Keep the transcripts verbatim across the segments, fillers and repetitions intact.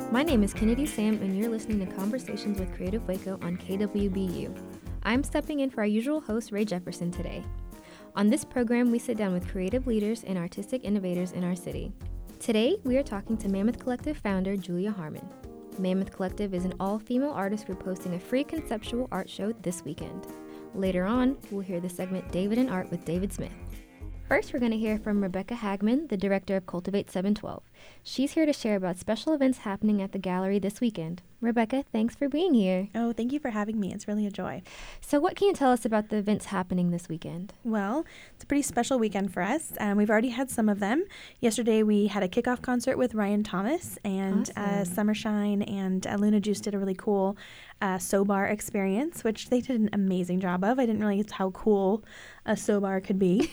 My name is Kennedy Sam, and you're listening to Conversations with Creative Waco on K W B U. I'm stepping in for our usual host, Ray Jefferson, today. On this program, we sit down with creative leaders and artistic innovators in our city. Today, we are talking to Mammoth Collective founder, Julia Harmon. Mammoth Collective is an all-female artist group hosting a free conceptual art show this weekend. Later on, we'll hear the segment David and Art with David Smith. First, we're going to hear from Rebecca Hagman, the director of Cultivate seven twelve. She's here to share about special events happening at the gallery this weekend. Rebecca, thanks for being here. Oh, thank you for having me. It's really a joy. So what can you tell us about the events happening this weekend? Well, it's a pretty special weekend for us. Um, we've already had some of them. Yesterday, we had a kickoff concert with Ryan Thomas, and Awesome. uh, Summershine and uh, Luna Juice did a really cool uh, SoBar experience, which they did an amazing job of. I didn't realize how cool a SoBar could be.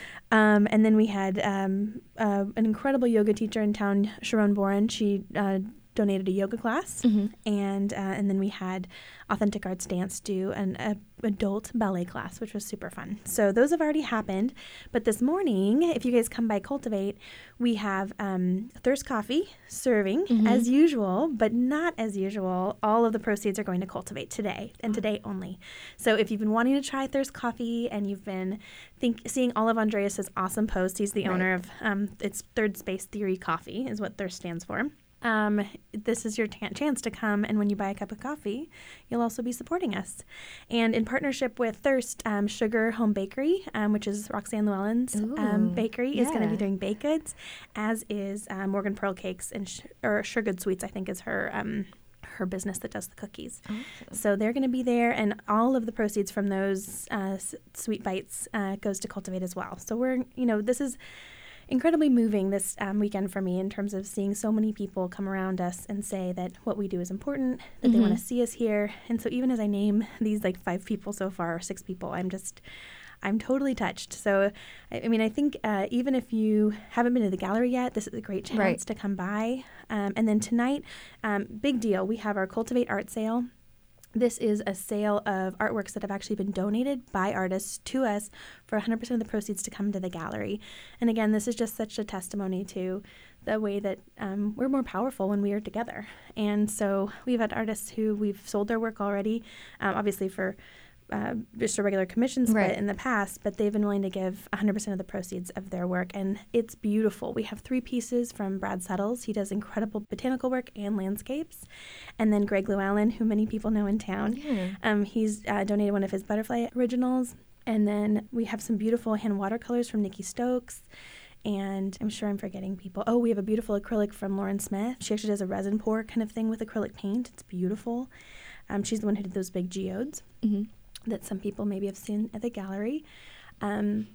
um, and then we had um, uh, an incredible yoga teacher in town, Sharon Boren. She uh, donated a yoga class, Mm-hmm. and uh, and then we had Authentic Arts Dance do an a, adult ballet class, which was super fun. So those have already happened, but this morning, if you guys come by Cultivate, we have um, Thirst Coffee serving Mm-hmm. as usual, but not as usual. All of the proceeds are going to Cultivate today, and today only. So if you've been wanting to try Thirst Coffee and you've been think seeing all of Andreas's awesome posts, he's the Right. owner of um, it's Third Space Theory Coffee is what Thirst stands for. Um, this is your t- chance to come, and when you buy a cup of coffee, you'll also be supporting us. And in partnership with Thirst, um, Sugar Home Bakery, um, which is Roxanne Llewellyn's um, Ooh, bakery, is going to yeah. be doing baked goods, as is uh, Morgan Pearl Cakes and sh- or Suregood Sweets, I think, is her um, her business that does the cookies. Awesome. So they're going to be there, and all of the proceeds from those uh, s- sweet bites uh, goes to Cultivate as well. So we're, you know, this is incredibly moving this um, weekend for me in terms of seeing so many people come around us and say that what we do is important, that they Mhm. want to see us here. And so even as I name these like five people so far, or six people, I'm just, I'm totally touched. So, I, I mean, I think uh, even if you haven't been to the gallery yet, this is a great chance Right. to come by. Um, and then tonight, um, big deal, we have our Cultivate art sale. This is a sale of artworks that have actually been donated by artists to us for one hundred percent of the proceeds to come to the gallery. And again, this is just such a testimony to the way that um, we're more powerful when we are together. And so we've had artists who we've sold their work already, um, obviously for uh, just a regular commission split Right. in the past, but they've been willing to give one hundred percent of the proceeds of their work. And it's beautiful. We have three pieces from Brad Settles. He does incredible botanical work and landscapes. And then Greg Llewellyn, who many people know in town. Yeah. Um, he's uh, donated one of his butterfly originals. And then we have some beautiful hand watercolors from Nikki Stokes. And I'm sure I'm forgetting people. Oh, we have a beautiful acrylic from Lauren Smith. She actually does a resin pour kind of thing with acrylic paint. It's beautiful. Um, she's the one who did those big geodes Mm-hmm. that some people maybe have seen at the gallery. Um,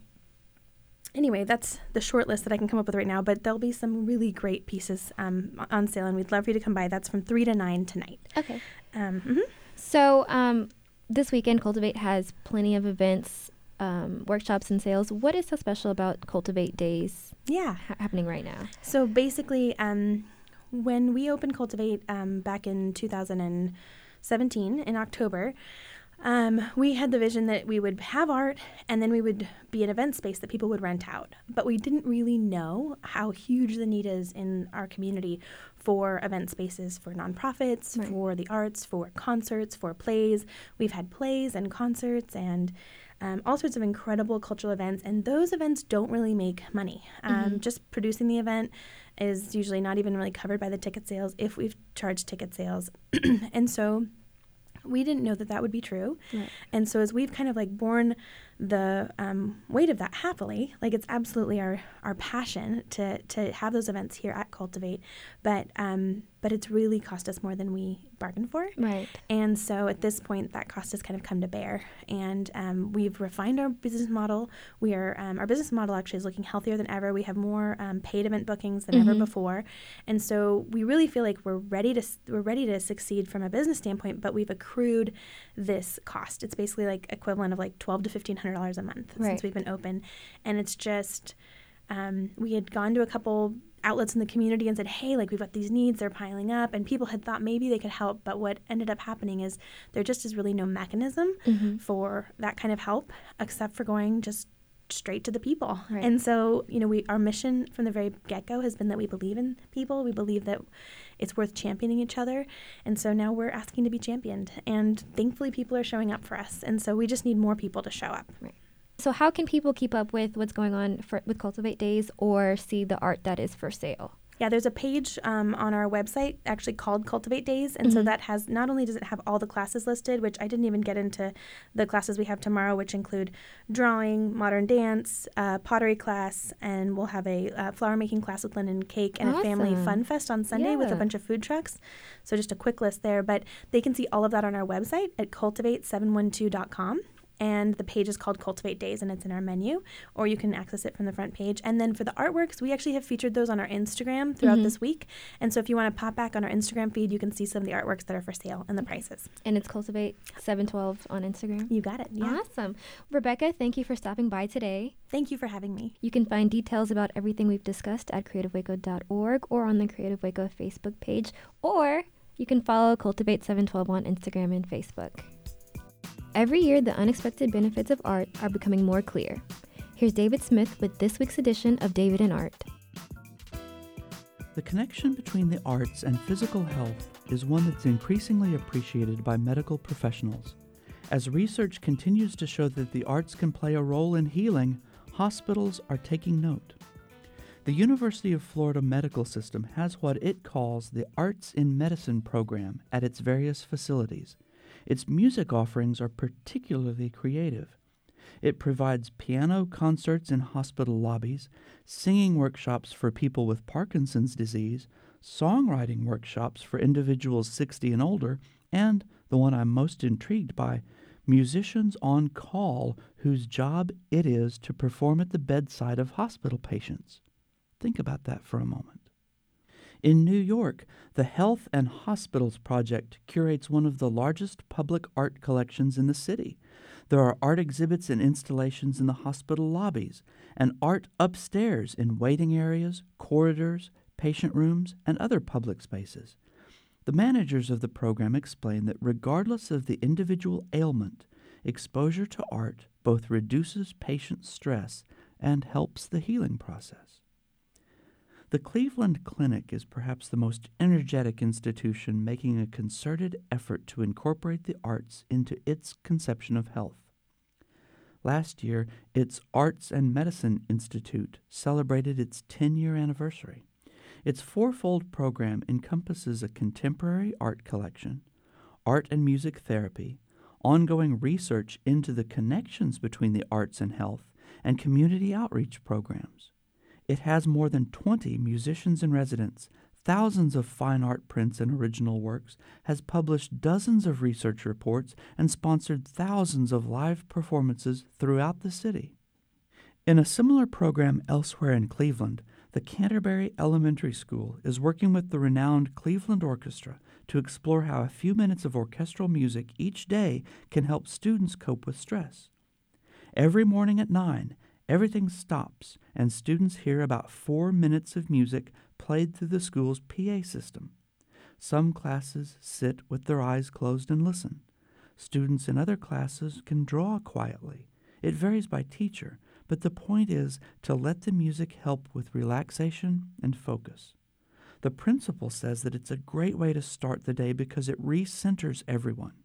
anyway, that's the short list that I can come up with right now, but there'll be some really great pieces um, on sale, and we'd love for you to come by. That's from three to nine tonight. Okay. Um, mhm. So um, this weekend, Cultivate has plenty of events, um, workshops, and sales. What is so special about Cultivate Days Yeah. ha- happening right now? So basically, um, when we opened Cultivate um, back in two thousand seventeen, in October, um, we had the vision that we would have art and then we would be an event space that people would rent out. But we didn't really know how huge the need is in our community for event spaces for nonprofits, Right. for the arts, for concerts, for plays. We've had plays and concerts and um, all sorts of incredible cultural events, and those events don't really make money. Um, Mhm. Just producing the event is usually not even really covered by the ticket sales if we've charged ticket sales. And so we didn't know that that would be true. Right. And so as we've kind of like borne the um, weight of that happily, like it's absolutely our, our passion to, to have those events here at Cultivate, but um, but it's really cost us more than we bargained for. Right. And so at this point, that cost has kind of come to bear. And um, we've refined our business model. We are um, our business model actually is looking healthier than ever. We have more um, paid event bookings than ever Mhm. before. And so we really feel like we're ready to s- we're ready to succeed from a business standpoint, but we've accrued this cost. It's basically like equivalent of like twelve to fifteen hundred dollars a month Right. since we've been open. And it's just um, we had gone to a couple outlets in the community and said, hey, like we've got these needs, they're piling up, and people had thought maybe they could help, but what ended up happening is there just is really no mechanism Mhm. for that kind of help except for going just straight to the people. Right. And so, you know, we our mission from the very get-go has been that we believe in people. We believe that it's worth championing each other. And so now we're asking to be championed. And thankfully, people are showing up for us. And so we just need more people to show up. Right. So how can people keep up with what's going on for, with Cultivate Days or see the art that is for sale? Yeah, there's a page um, on our website actually called Cultivate Days. And Mm-hmm. so that has, not only does it have all the classes listed, which I didn't even get into the classes we have tomorrow, which include drawing, modern dance, uh, pottery class, and we'll have a uh, flower making class with linen cake and Awesome. a family fun fest on Sunday with Yeah. a bunch of food trucks. So just a quick list there. But they can see all of that on our website at cultivate seven one two dot com. And the page is called Cultivate Days, and it's in our menu, or you can access it from the front page. And then for the artworks, we actually have featured those on our Instagram throughout Mm-hmm. this week. And so if you want to pop back on our Instagram feed, you can see some of the artworks that are for sale and the prices. And it's Cultivate seven twelve on Instagram? You got it. Yeah. Awesome. Rebecca, thank you for stopping by today. Thank you for having me. You can find details about everything we've discussed at creative waco dot org or on the Creative Waco Facebook page, or you can follow Cultivate seven twelve on Instagram and Facebook. Every year, the unexpected benefits of art are becoming more clear. Here's David Smith with this week's edition of David and Art. The connection between the arts and physical health is one that's increasingly appreciated by medical professionals. As research continues to show that the arts can play a role in healing, hospitals are taking note. The University of Florida Medical System has what it calls the Arts in Medicine program at its various facilities. Its music offerings are particularly creative. It provides piano concerts in hospital lobbies, singing workshops for people with Parkinson's disease, songwriting workshops for individuals sixty and older, and, the one I'm most intrigued by, musicians on call whose job it is to perform at the bedside of hospital patients. Think about that for a moment. In New York, the Health and Hospitals Project curates one of the largest public art collections in the city. There are art exhibits and installations in the hospital lobbies, and art upstairs in waiting areas, corridors, patient rooms, and other public spaces. The managers of the program explain that regardless of the individual ailment, exposure to art both reduces patient stress and helps the healing process. The Cleveland Clinic is perhaps the most energetic institution making a concerted effort to incorporate the arts into its conception of health. Last year, its Arts and Medicine Institute celebrated its ten-year anniversary. Its fourfold program encompasses a contemporary art collection, art and music therapy, ongoing research into the connections between the arts and health, and community outreach programs. It has more than twenty musicians in residence, thousands of fine art prints and original works, has published dozens of research reports, and sponsored thousands of live performances throughout the city. In a similar program elsewhere in Cleveland, the Canterbury Elementary School is working with the renowned Cleveland Orchestra to explore how a few minutes of orchestral music each day can help students cope with stress. Every morning at nine, everything stops, and students hear about four minutes of music played through the school's P A system. Some classes sit with their eyes closed and listen. Students in other classes can draw quietly. It varies by teacher, but the point is to let the music help with relaxation and focus. The principal says that it's a great way to start the day because it recenters everyone.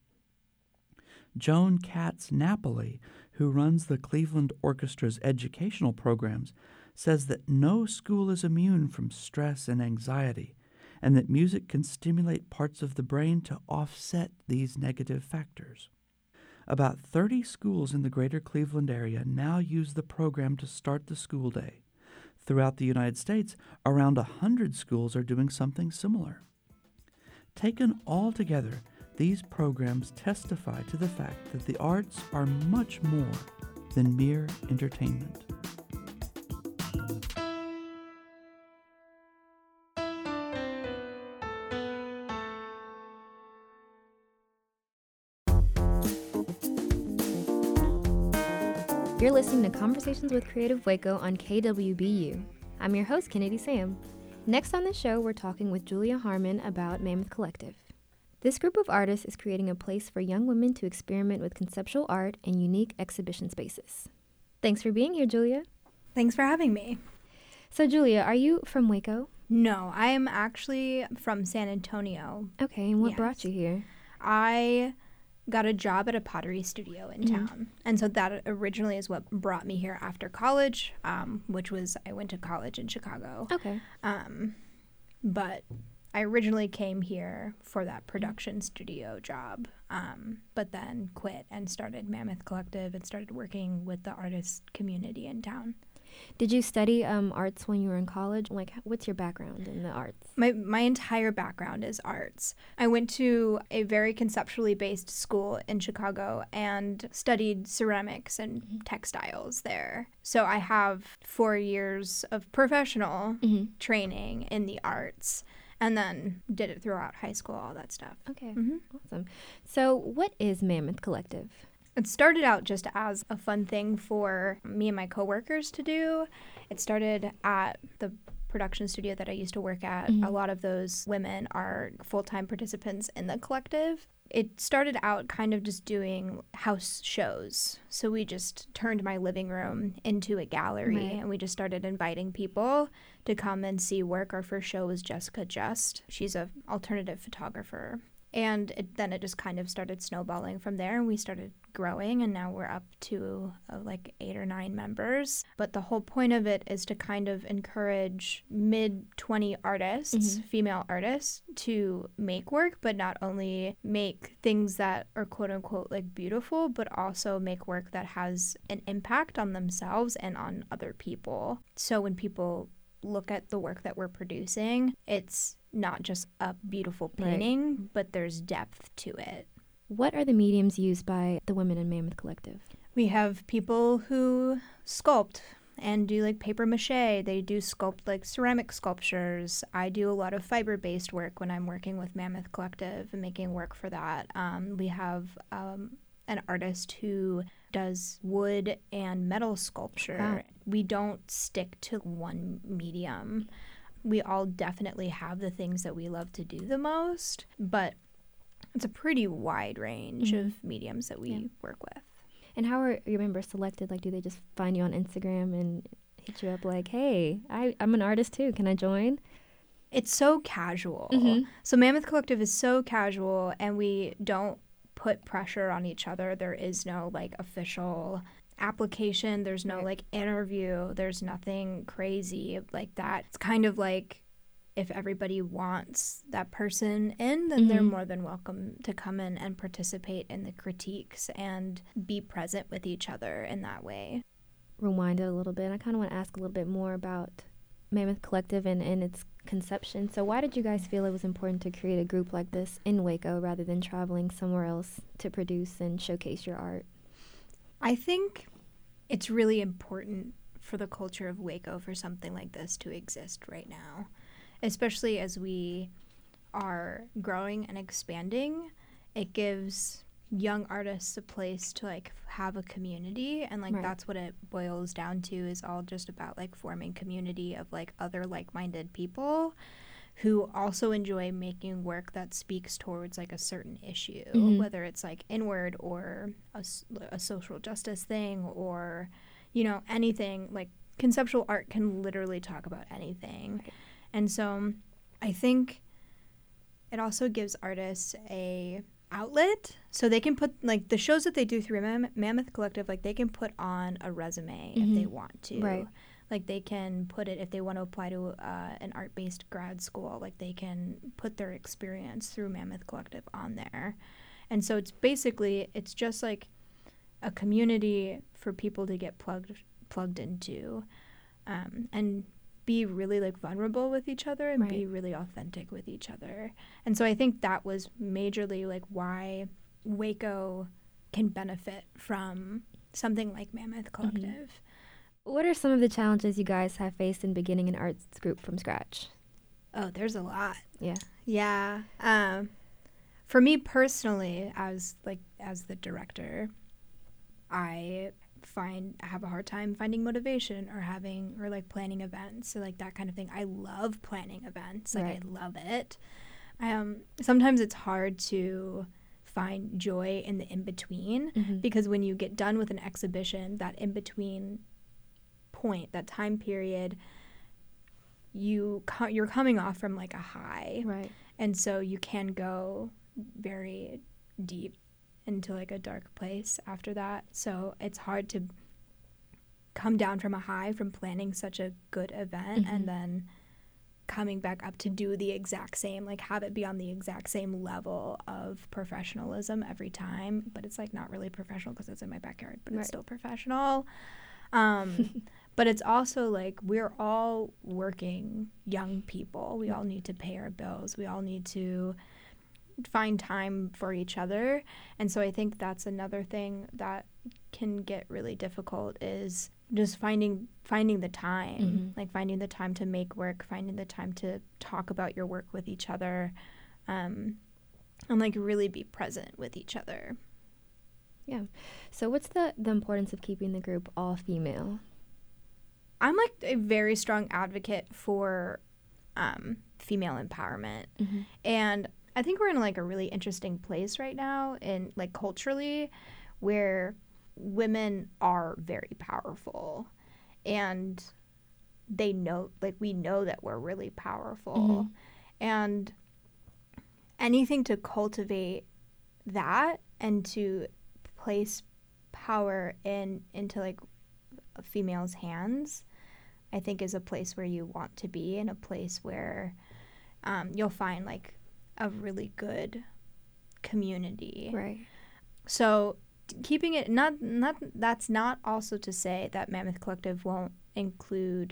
Joan Katz Napoli, who runs the Cleveland Orchestra's educational programs, says that no school is immune from stress and anxiety, and that music can stimulate parts of the brain to offset these negative factors. About thirty schools in the greater Cleveland area now use the program to start the school day. Throughout the United States, around one hundred schools are doing something similar. Taken all together, these programs testify to the fact that the arts are much more than mere entertainment. You're listening to Conversations with Creative Waco on K W B U. I'm your host, Kennedy Sam. Next on the show, we're talking with Julia Harmon about Mammoth Collective. This group of artists is creating a place for young women to experiment with conceptual art and unique exhibition spaces. Thanks for being here, Julia. Thanks for having me. So, Julia, are you from Waco? No, I am actually from San Antonio. Okay, and what Yes. brought you here? I got a job at a pottery studio in Mhm. town. And so that originally is what brought me here after college, um, which was I went to college in Chicago. Okay. Um, but I originally came here for that production studio job, um, but then quit and started Mammoth Collective and started working with the artist community in town. Did you study um, arts when you were in college? Like, what's your background in the arts? My my entire background is arts. I went to a very conceptually based school in Chicago and studied ceramics and textiles there. So I have four years of professional Mm-hmm. training in the arts and then did it throughout high school, all that stuff. Okay, hmm awesome. So, what is Mammoth Collective? It started out just as a fun thing for me and my coworkers to do. It started at the production studio that I used to work at. Mhm. A lot of those women are full-time participants in the collective. It started out kind of just doing house shows. So we just turned my living room into a gallery Right. and we just started inviting people to come and see work. Our first show was Jessica Just. She's an alternative photographer. And it, then it just kind of started snowballing from there, and we started growing, and now we're up to uh, like eight or nine members. But the whole point of it is to kind of encourage mid twenty artists, Mhm. female artists, to make work, but not only make things that are quote unquote like beautiful, but also make work that has an impact on themselves and on other people. So when people look at the work that we're producing, it's not just a beautiful Right. painting, but there's depth to it. What are the mediums used by the women in Mammoth Collective? We have people who sculpt and do like paper mache. They do sculpt like ceramic sculptures. I do a lot of fiber-based work when I'm working with Mammoth Collective and making work for that. Um, we have um, an artist who does wood and metal sculpture. Wow. We don't stick to one medium. We all definitely have the things that we love to do the most, but it's a pretty wide range Mhm. of mediums that we Yeah. work with. And how are your members selected? Like, do they just find you on Instagram and hit you up like, hey, I, I'm an artist too. Can I join? It's so casual. Mhm. So Mammoth Collective is so casual, and we don't put pressure on each other. There is no like official application. There's no Right. like interview. There's nothing crazy like that. It's kind of like if everybody wants that person in, then they're Mhm. more than welcome to come in and participate in the critiques and be present with each other in that way. Rewind it a little bit. I kind of want to ask a little bit more about Mammoth Collective and, and its conception. So why did you guys feel it was important to create a group like this in Waco rather than traveling somewhere else to produce and showcase your art? I think it's really important for the culture of Waco for something like this to exist right now, especially as we are growing and expanding. It gives young artists a place to like have a community, and like Right. that's what it boils down to, is all just about like forming community of like other like-minded people who also enjoy making work that speaks towards like a certain issue, Mhm. whether it's like inward or a, s- a social justice thing, or you know, anything. Like conceptual art can literally talk about anything. Right. And so I think it also gives artists a outlet, so they can put like the shows that they do through Mam- Mammoth Collective, like they can put on a resume if they Mhm. want to. Right. Like they can put it, if they want to apply to uh, an art-based grad school, like they can put their experience through Mammoth Collective on there. And so it's basically, it's just like a community for people to get plugged plugged into, um, and be really like vulnerable with each other and be Right. really authentic with each other. And so I think that was majorly like why Waco can benefit from something like Mammoth Collective. What are some of the challenges you guys have faced in beginning an arts group from scratch? Oh, there's a lot. Yeah. Yeah. Um, for me personally, as like as the director, I find I have a hard time finding motivation or having or like planning events or like that kind of thing. I love planning events. Like Right. I love it. Um, sometimes it's hard to find joy in the in-between, Mhm. because when you get done with an exhibition, that in-between point, that time period, you co- you're coming off from like a high, Right. and so you can go very deep into like a dark place after that. So it's hard to come down from a high from planning such a good event Mhm. and then coming back up to do the exact same, like have it be on the exact same level of professionalism every time. But it's like not really professional because it's in my backyard, but Right. it's still professional. Um, but it's also like we're all working young people. We all need to pay our bills. We all need to find time for each other. And so I think that's another thing that can get really difficult is just finding finding the time, Mhm. like finding the time to make work, finding the time to talk about your work with each other, um, and like really be present with each other. Yeah. So what's the, the importance of keeping the group all female? I'm like a very strong advocate for um, female empowerment. Mm-hmm. And I think we're in like a really interesting place right now in like culturally where women are very powerful and they know, like we know that we're really powerful. Mhm. And anything to cultivate that and to place power in into like a female's hands, I think is a place where you want to be, and a place where um, you'll find like a really good community. Right. So keeping it not not that's not also to say that Mammoth Collective won't include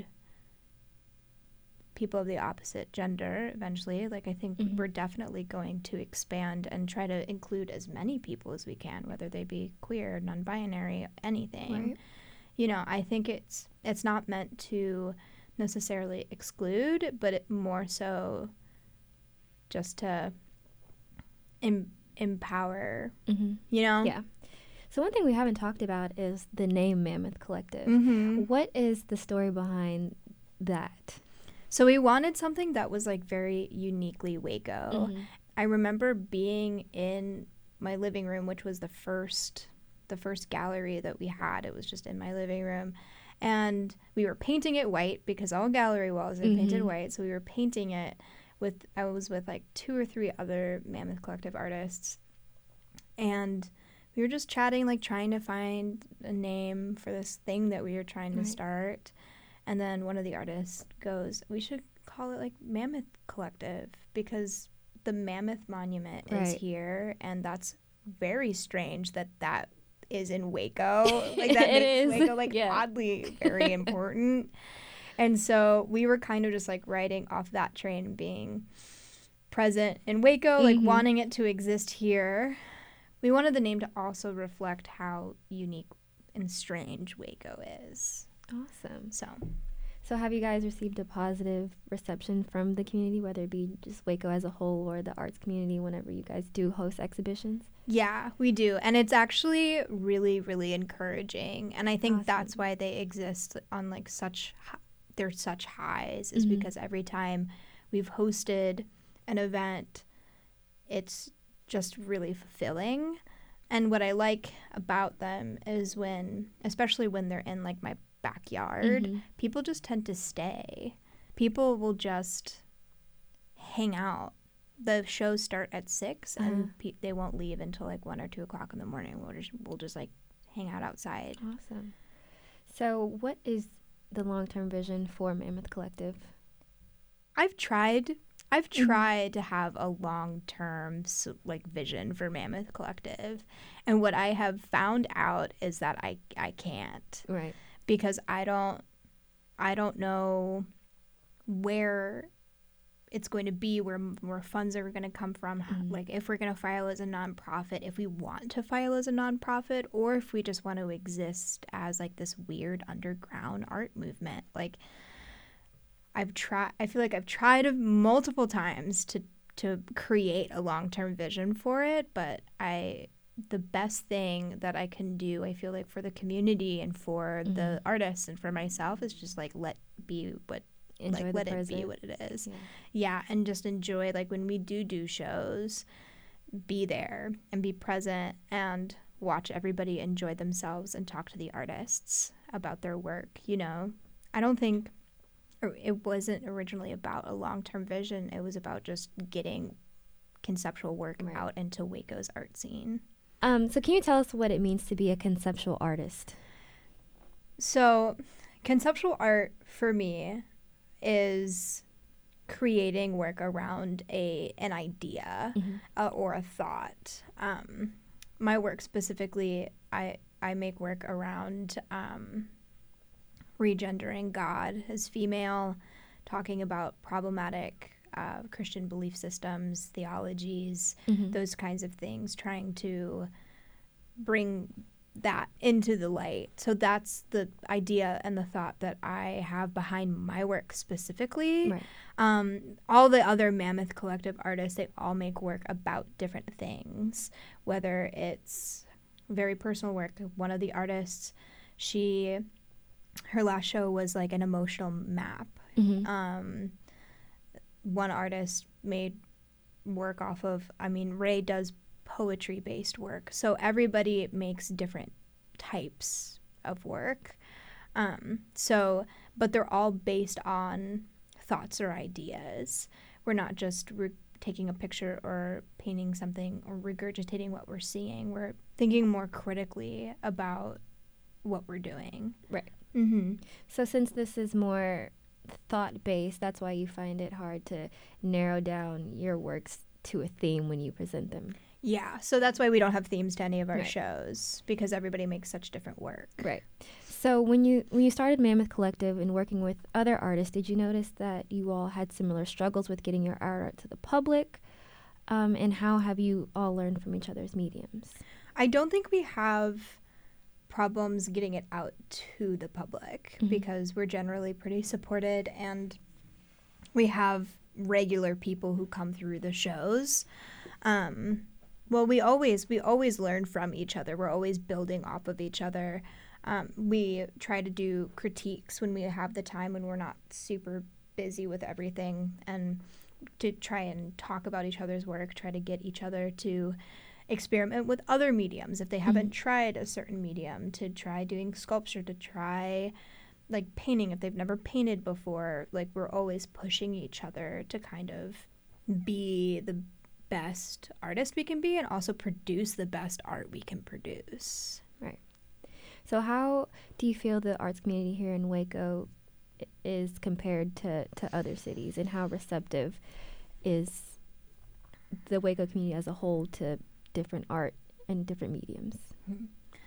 people of the opposite gender eventually. Like I think Mhm. we're definitely going to expand and try to include as many people as we can, whether they be queer, non-binary, anything. Right. You know, I think it's it's not meant to necessarily exclude, but it more so just to em- empower, Mm-hmm. you know? Yeah. So one thing we haven't talked about is the name Mammoth Collective. Mm-hmm. What is the story behind that? So we wanted something that was like very uniquely Waco. Mhm. I remember being in my living room, which was the first the first gallery that we had. It was just in my living room. And we were painting it white because all gallery walls are painted Mhm. white. So we were painting it with, I was with like two or three other Mammoth Collective artists. And we were just chatting, like trying to find a name for this thing that we were trying Right. to start. And then one of the artists goes, we should call it like Mammoth Collective because the Mammoth Monument is Right. here. And that's very strange that that is in Waco. Like that It makes is. Waco like Yeah. oddly very important. And so we were kind of just like riding off that train, being present in Waco, like Mhm. wanting it to exist here. We wanted the name to also reflect how unique and strange Waco is. Awesome. So So have you guys received a positive reception from the community, whether it be just Waco as a whole or the arts community whenever you guys do host exhibitions? yeah, we do. And it's actually really, really encouraging. And I think Awesome. that's why they exist on like such, hi- they're such highs, is Mhm. because every time we've hosted an event, it's just really fulfilling. And what I like about them is when, especially when they're in like my backyard, Mhm. people just tend to stay. People will just hang out. The shows start at six, Uh-huh. and pe- they won't leave until like one or two o'clock in the morning. We'll just we'll just like hang out outside. Awesome. So what is the long-term vision for Mammoth Collective? I've tried. I've Mhm. tried to have a long-term s- like vision for Mammoth Collective, and what I have found out is that I I can't. Right. Because I don't I don't know where it's going to be, where where funds are going to come from, h- Mhm. like if we're going to file as a nonprofit, if we want to file as a nonprofit, or if we just want to exist as like this weird underground art movement. Like I've tried I feel like I've tried multiple times to to create a long-term vision for it, but I the best thing that I can do, I feel like, for the community and for Mhm. the artists and for myself is just like let be what Enjoy like the let present. it be what it is. Yeah. Yeah, and just enjoy like when we do do shows, be there and be present and watch everybody enjoy themselves and talk to the artists about their work. You know, I don't think it wasn't originally about a long-term vision. It was about just getting conceptual work right. out into Waco's art scene. Um, so can you tell us what it means to be a conceptual artist? So conceptual art for me is creating work around a an idea mm-hmm. uh, or a thought. Um, my work specifically, I I make work around um, regendering God as female, talking about problematic uh, Christian belief systems, theologies, mm-hmm. those kinds of things, trying to bring that into the light. So that's the idea and the thought that I have behind my work specifically. Right. Um, all the other Mammoth Collective artists, they all make work about different things, whether it's very personal work. One of the artists, she, her last show was like an emotional map. Mm-hmm. Um, one artist made work off of, I mean, Ray does poetry-based work. So everybody makes different types of work. Um, so, but they're all based on thoughts or ideas. We're not just re- taking a picture or painting something or regurgitating what we're seeing. We're thinking more critically about what we're doing. Right. Mm-hmm. So since this is more thought-based, that's why you find it hard to narrow down your works to a theme when you present them. Yeah, so that's why we don't have themes to any of our right. shows, because everybody makes such different work. Right. So when you when you started Mammoth Collective and working with other artists, did you notice that you all had similar struggles with getting your art out to the public? Um, and how have you all learned from each other's mediums? I don't think we have problems getting it out to the public mm-hmm. because we're generally pretty supported, and we have regular people who come through the shows. Um, well, we always we always learn from each other. We're always building off of each other. Um, we try to do critiques when we have the time, when we're not super busy with everything, and to try and talk about each other's work, try to get each other to experiment with other mediums if they mm-hmm. haven't tried a certain medium, to try doing sculpture, to try like painting if they've never painted before. Like, we're always pushing each other to kind of be the best artist we can be and also produce the best art we can produce. Right. So how do you feel the arts community here in Waco is compared to, to other cities, and how receptive is the Waco community as a whole to different art and different mediums? Mm-hmm.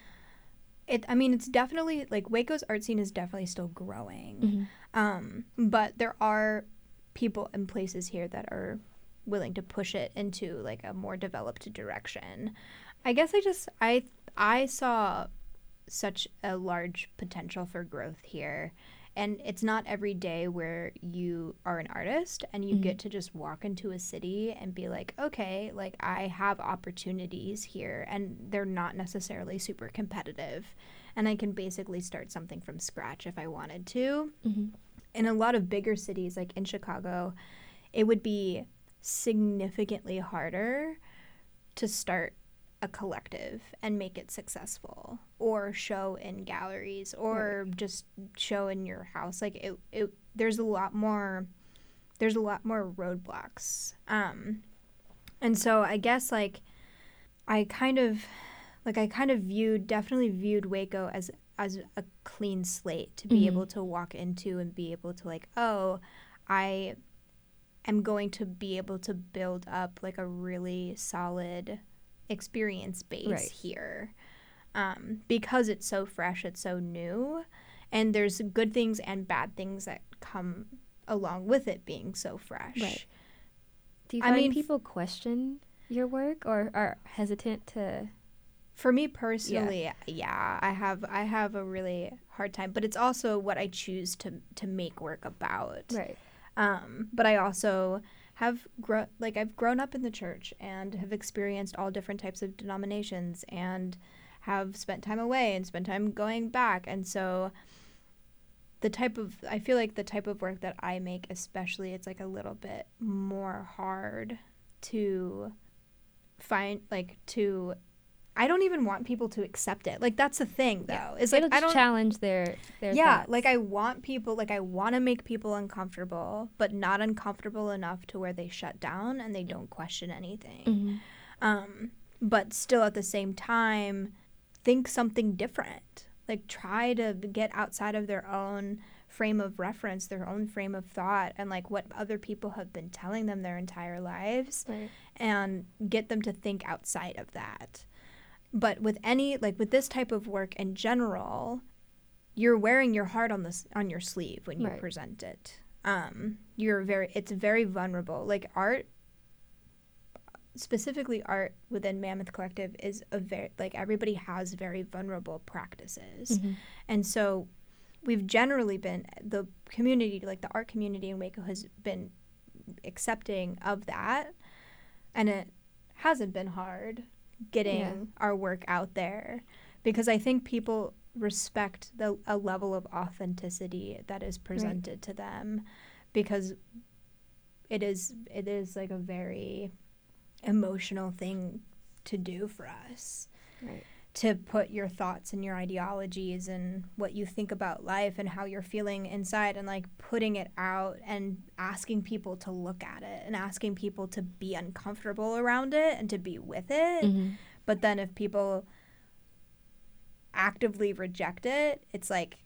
It, I mean, it's definitely, like, Waco's art scene is definitely still growing. Mm-hmm. Um, but there are people and places here that are willing to push it into, like, a more developed direction. I guess I just, I, I saw such a large potential for growth here. And it's not every day where you are an artist and you mm-hmm. get to just walk into a city and be like, okay, like, I have opportunities here, and they're not necessarily super competitive. And I can basically start something from scratch if I wanted to. Mm-hmm. In a lot of bigger cities, like in Chicago, it would be significantly harder to start a collective and make it successful, or show in galleries, or right. just show in your house. Like, it, it there's a lot more there's a lot more roadblocks. Um and so I guess like I kind of like I kind of viewed definitely viewed Waco as as a clean slate to be mm-hmm. able to walk into and be able to, like, oh, I am going to be able to build up like a really solid experience base right. here, um, because it's so fresh, it's so new, and there's good things and bad things that come along with it being so fresh. Right. Do you I find mean, people question your work or are hesitant to? For me personally, yeah. yeah, I have I have a really hard time, but it's also what I choose to to make work about. Right. Um, but I also have grown, like I've grown up in the church and have experienced all different types of denominations and have spent time away and spent time going back. And so the type of, I feel like the type of work that I make, especially, it's like a little bit more hard to find, like, to, I don't even want people to accept it. Like, that's the thing, though. Yeah. Is It'll like, I don't challenge their, their Yeah, thoughts. like, I want people, like, I want to make people uncomfortable, but not uncomfortable enough to where they shut down and they don't question anything. Mm-hmm. Um, but still at the same time, think something different. Like, try to get outside of their own frame of reference, their own frame of thought, and like what other people have been telling them their entire lives, Right. and get them to think outside of that. But with any, like with this type of work in general, you're wearing your heart on this on your sleeve when you Right. present it. Um, you're very, it's very vulnerable. Like art, specifically art within Mammoth Collective, is a very, like everybody has very vulnerable practices. Mm-hmm. And so we've generally been, the community, like the art community in Waco has been accepting of that. And it hasn't been hard getting Yeah. our work out there, because I think people respect the a level of authenticity that is presented right. to them, because it is it is like a very emotional thing to do for us. Right. To put your thoughts and your ideologies and what you think about life and how you're feeling inside, and like putting it out and asking people to look at it and asking people to be uncomfortable around it and to be with it. Mm-hmm. But then if people actively reject it, it's like,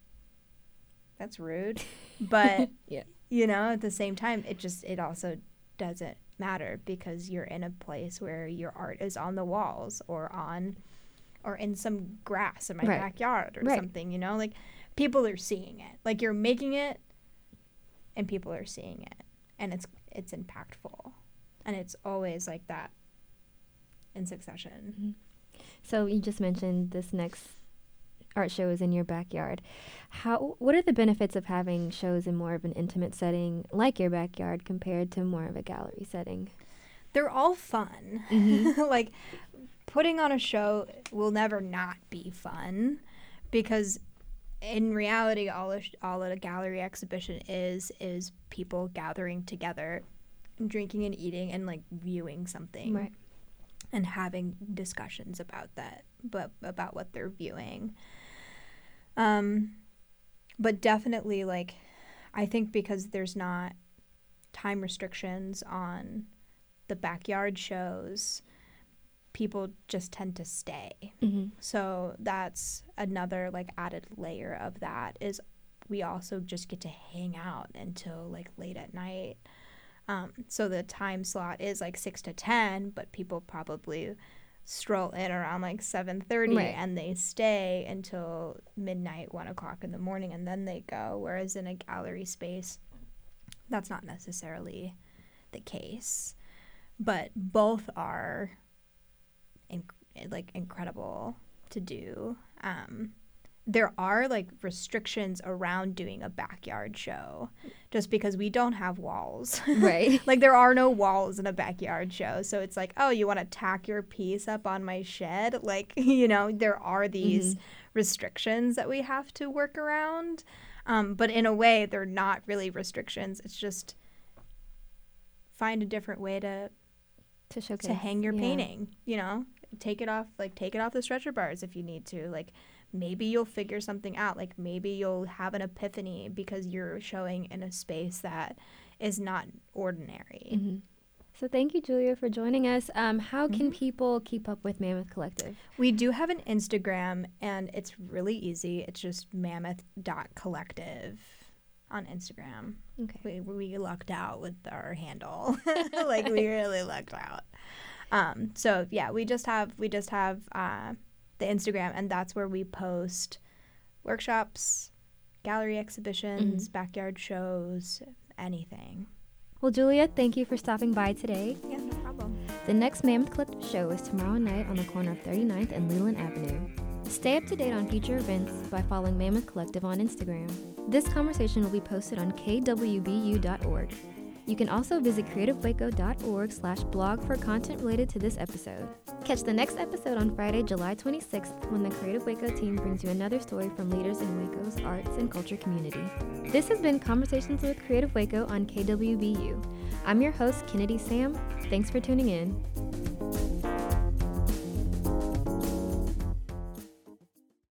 that's rude. But, yeah. you know, at the same time, it just, it also doesn't matter, because you're in a place where your art is on the walls or on or in some grass in my right. backyard or right. something, you know, like people are seeing it, like you're making it and people are seeing it, and it's it's impactful, and it's always like that in succession. Mm-hmm. So you just mentioned this next art show is in your backyard. How what are the benefits of having shows in more of an intimate setting like your backyard compared to more of a gallery setting? They're all fun. Mm-hmm. Like, putting on a show will never not be fun, because in reality, all a, all a gallery exhibition is is people gathering together, drinking and eating, and like viewing something, right. and having discussions about that, but about what they're viewing. Um, but definitely, like, I think because there's not time restrictions on the backyard shows, people just tend to stay. Mm-hmm. So that's another like added layer of that, is we also just get to hang out until like late at night. Um, so the time slot is like six to ten, but people probably stroll in around like seven thirty, right. and they stay until midnight, one o'clock in the morning, and then they go. Whereas in a gallery space, that's not necessarily the case. But both are inc- like incredible to do. Um, there are like restrictions around doing a backyard show, just because we don't have walls. Right. Like, there are no walls in a backyard show. So it's like, oh, you want to tack your piece up on my shed? Like, you know, there are these mm-hmm. restrictions that we have to work around. Um, but in a way, they're not really restrictions. It's just find a different way to to showcase, to hang your yeah. painting, you know, take it off, like take it off the stretcher bars if you need to. Like, maybe you'll figure something out. Like, maybe you'll have an epiphany because you're showing in a space that is not ordinary. Mm-hmm. So thank you, Julia, for joining us. Um, how can Mm-hmm. people keep up with Mammoth Collective? We do have an Instagram, and it's really easy. It's just mammoth dot collective on Instagram. Okay. We, we lucked out with our handle. Like, we really lucked out. Um, so yeah, we just have we just have uh, the Instagram, and that's where we post workshops, gallery exhibitions, mm-hmm. backyard shows, anything. Well, Julia, thank you for stopping by today. Yeah, no problem. The next Mammoth Collective show is tomorrow night on the corner of thirty-ninth and Leland Avenue. Stay up to date on future events by following Mammoth Collective on Instagram. This conversation will be posted on K W B U dot org. You can also visit creative waco dot org slash blog for content related to this episode. Catch the next episode on Friday, July twenty-sixth, when the Creative Waco team brings you another story from leaders in Waco's arts and culture community. This has been Conversations with Creative Waco on K W B U. I'm your host, Kennedy Sam. Thanks for tuning in.